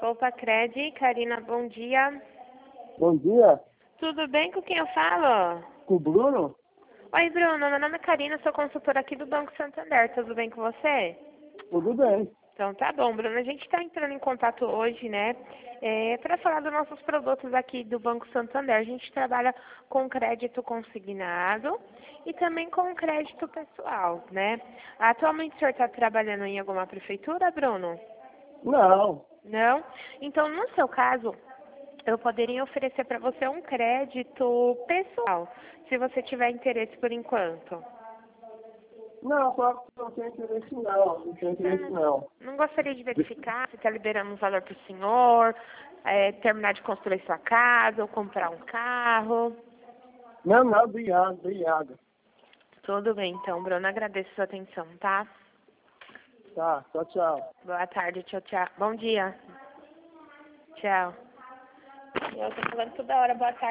Opa, Cred, Karina, bom dia. Bom dia, Tudo bem, com quem eu falo? com o Bruno? Oi, Bruno, meu nome é Karina, sou consultora aqui do Banco Santander, tudo bem com você? Tudo bem. Então tá bom, Bruno, a gente está entrando em contato hoje, né, para falar dos nossos produtos aqui do Banco Santander. A gente trabalha com crédito consignado e também com crédito pessoal, né? Atualmente o senhor está trabalhando em alguma prefeitura, Bruno? Não, Não? Então, no seu caso, eu poderia oferecer para você um crédito pessoal, se você tiver interesse por enquanto. não, só que não tenho interesse não, não tenho interesse não. Não gostaria de verificar se está liberando um valor para o senhor, terminar de construir sua casa ou comprar um carro. Não, obrigado, obrigado. Tudo bem, então, Bruno, agradeço a sua atenção, tá? Tá, tchau, tchau. Boa tarde, tchau, tchau. Bom dia. Tchau. Eu tô falando toda hora, boa tarde.